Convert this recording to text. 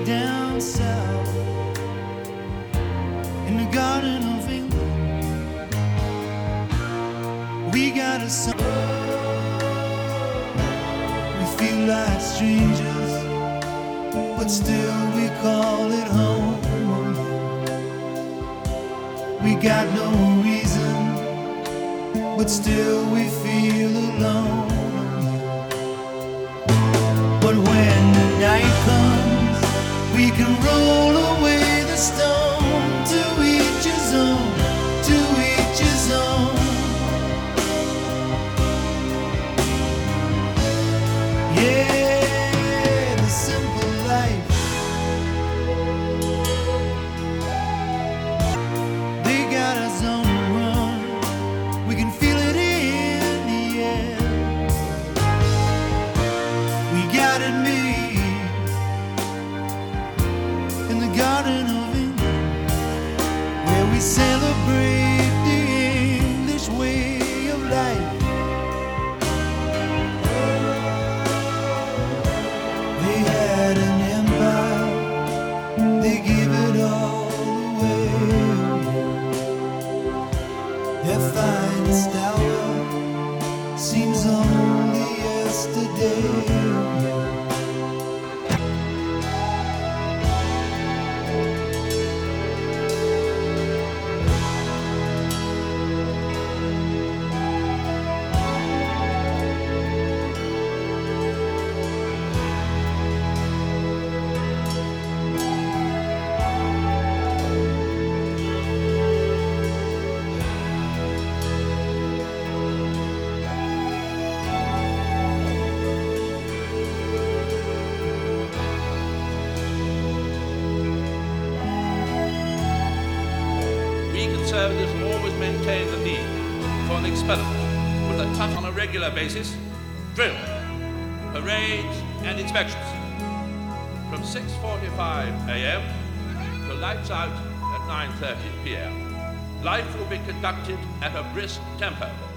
down south in the Garden of England. We got a song. We feel like strangers, but still we call it home. We got no reason, but still we feel alone. But when the night comes, we can roll away the stone. To each his own, to each his own. Yeah, the simple life. They got us on the run. We can feel it in the air. We got it made in the Garden of England, where we celebrate the English way of life. They had an empire, they give it all away. Their finest hour seems only yesterday. We Conservatives have always maintained the need for an experiment with a touch on a regular basis, drill, parades and inspections. From 6:45 a.m. to lights out at 9:30 p.m. Life will be conducted at a brisk tempo.